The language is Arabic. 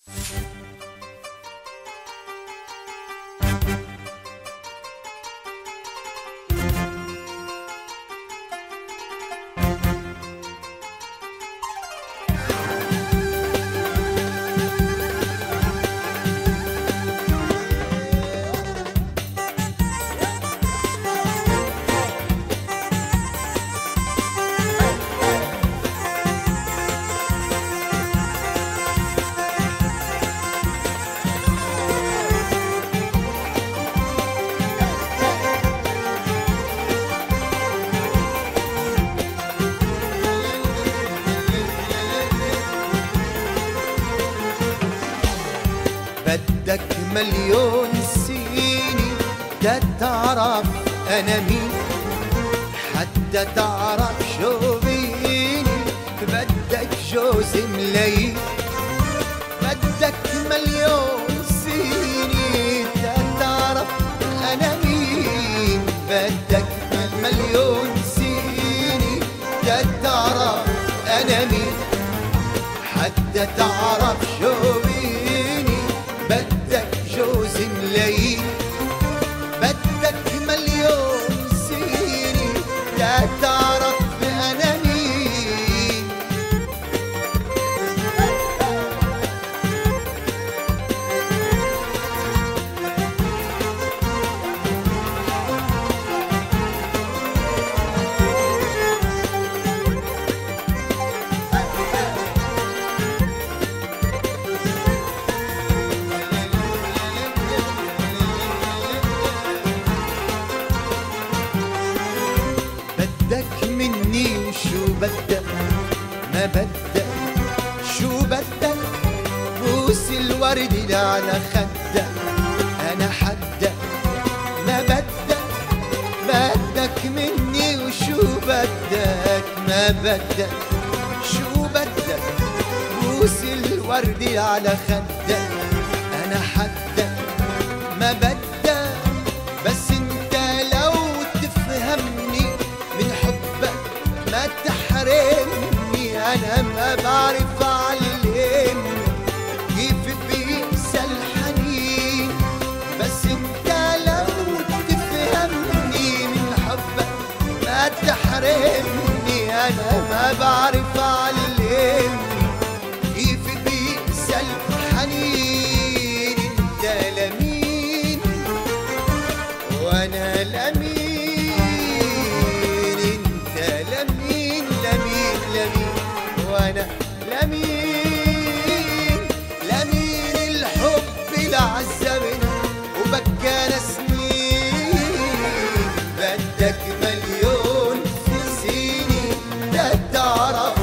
بدك مليون سنين ده تعرف أنا مين، حتى تعرف شو بيني. بدك جوز ملايين، بدك مليون سنين ده تعرف أنا مين. بدك مليون سنين ده تعرف أنا مين، حتى تعرف شو بيني. بدك جوز ملايين، بدك مليون سنين لا تعرف أنا مين. بدك مني وشو بدك ما بدك، شو بدك بوس الورد اللي على خدك. أنا حدك ما بدك، بدك مني وشو بدك ما بدك، شو بدك بوس الورد اللي على خدك. أنا حدك ما بدك، بس انت لو تفهمني من حبك ما تحرمني. أنا ما بعرف أعلم كيف بينسى الحنين، بس انت لو تفهمني من حبك ما تحرمني. أنا ما بعرف أعلم كيف بينسى الحنين. انت لمين وانا لمين، انت لمين لمين لمين وانا لمين. لمين الحب اللي عذبنا وبكانا سنين. بدك مليون سنين لا تعرف